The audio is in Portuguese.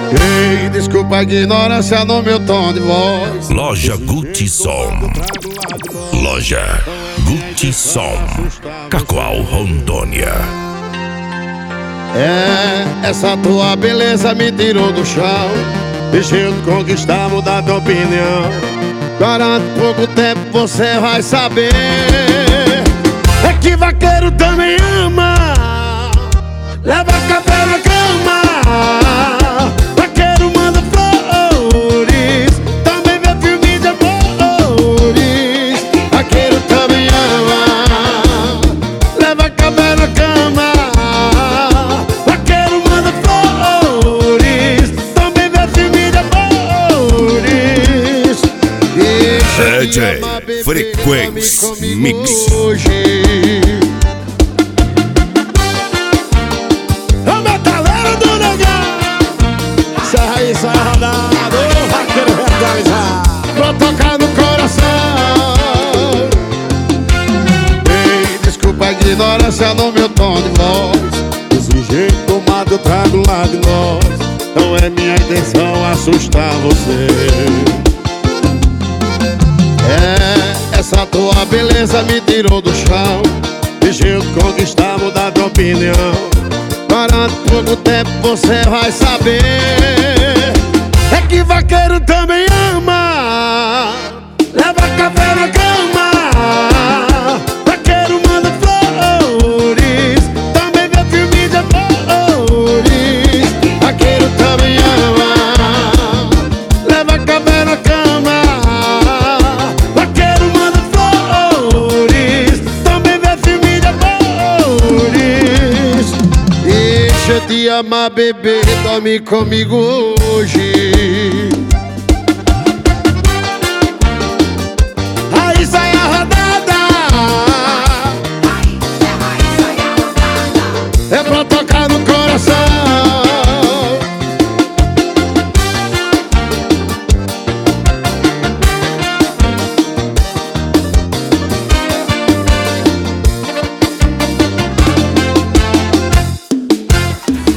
Ei, desculpa a ignorância no meu tom de voz. Loja Gucci Som. Loja Gucci Som, Cacoal, Rondônia. Essa tua beleza me tirou do chão. Deixa eu te conquistar, mudar tua opinião. Garanto pouco tempo você vai saber. É que vaqueiro também ama. Leva café na cama. Vaqueiro manda flores. Também vê filme de amores. Vaqueiro também ama. Leva café na cama. Vaqueiro manda flores. Também vê filme de amores. DJ Frequência Mix. Sai rodado, vaqueiro realizar. Vou tocar no coração. Ei, desculpa a ignorância no meu tom de voz. Desse jeito tomado eu trago lá de nós. Não é minha intenção assustar você. Essa tua beleza me tirou do chão. Deixa eu te conquistar, mudar tua opinião. Garanto pouco tempo você vai saber. É que vaqueiro também ama. Leva café na cama. Vaqueiro manda flores. Também vê filme de amores. Vaqueiro também ama. Leva café na cama. Vaqueiro manda flores. Também vê filme de amores. Deixa eu te amar, bebê, dorme comigo hoje.